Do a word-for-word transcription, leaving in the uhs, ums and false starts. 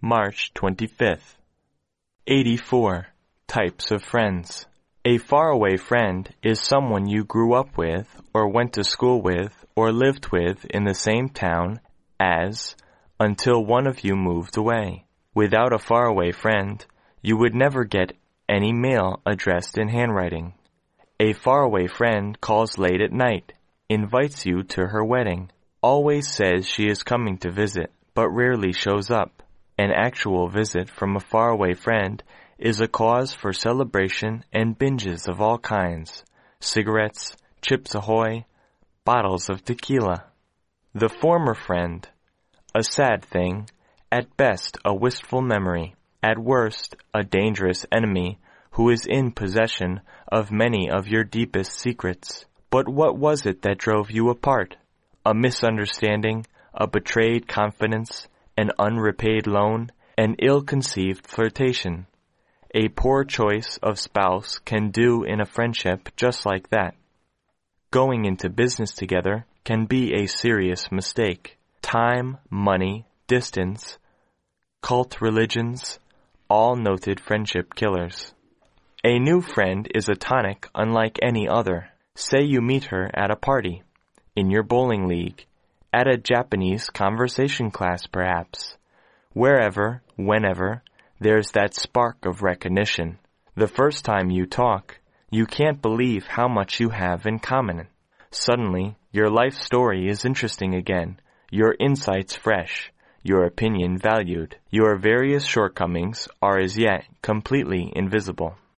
March twenty-fifth. eighty-four. Types of friends. A faraway friend is someone you grew up with, or went to school with, or lived with in the same town as, until one of you moved away. Without a faraway friend, you would never get any mail addressed in handwriting. A faraway friend calls late at night, invites you to her wedding, always says she is coming to visit, but rarely shows up. An actual visit from a faraway friend is a cause for celebration and binges of all kinds, cigarettes, Chips Ahoy, bottles of tequila. The former friend, a sad thing, at best a wistful memory, at worst a dangerous enemy who is in possession of many of your deepest secrets. But what was it that drove you apart? A misunderstanding, a betrayed confidence, an unrepaid loan, an ill-conceived flirtation. A poor choice of spouse can do in a friendship just like that. Going into business together can be a serious mistake. Time, money, distance, cult religions, all noted friendship killers. A new friend is a tonic unlike any other. Say you meet her at a party, in your bowling league, at a Japanese conversation class perhaps. Wherever, whenever, there's that spark of recognition. The first time you talk, you can't believe how much you have in common. Suddenly, your life story is interesting again, your insights fresh, your opinion valued. Your various shortcomings are as yet completely invisible.